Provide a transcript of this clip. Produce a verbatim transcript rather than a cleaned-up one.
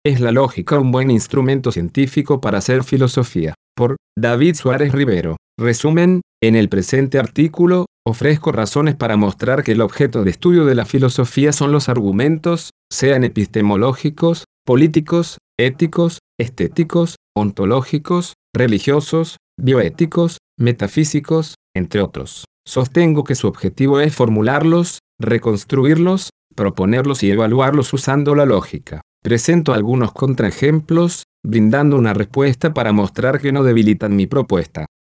¿Es la lógica un buen instrumento científico para hacer filosofía? Por David Suárez Rivero. Resumen, en el presente artículo, ofrezco razones para mostrar que el objeto de estudio de la filosofía son los argumentos, sean epistemológicos, políticos, éticos, estéticos, ontológicos, religiosos, bioéticos, metafísicos, entre otros. Sostengo que su objetivo es formularlos, reconstruirlos, proponerlos y evaluarlos usando la lógica. Presento algunos contraejemplos, brindando una respuesta para mostrar que no debilitan mi propuesta.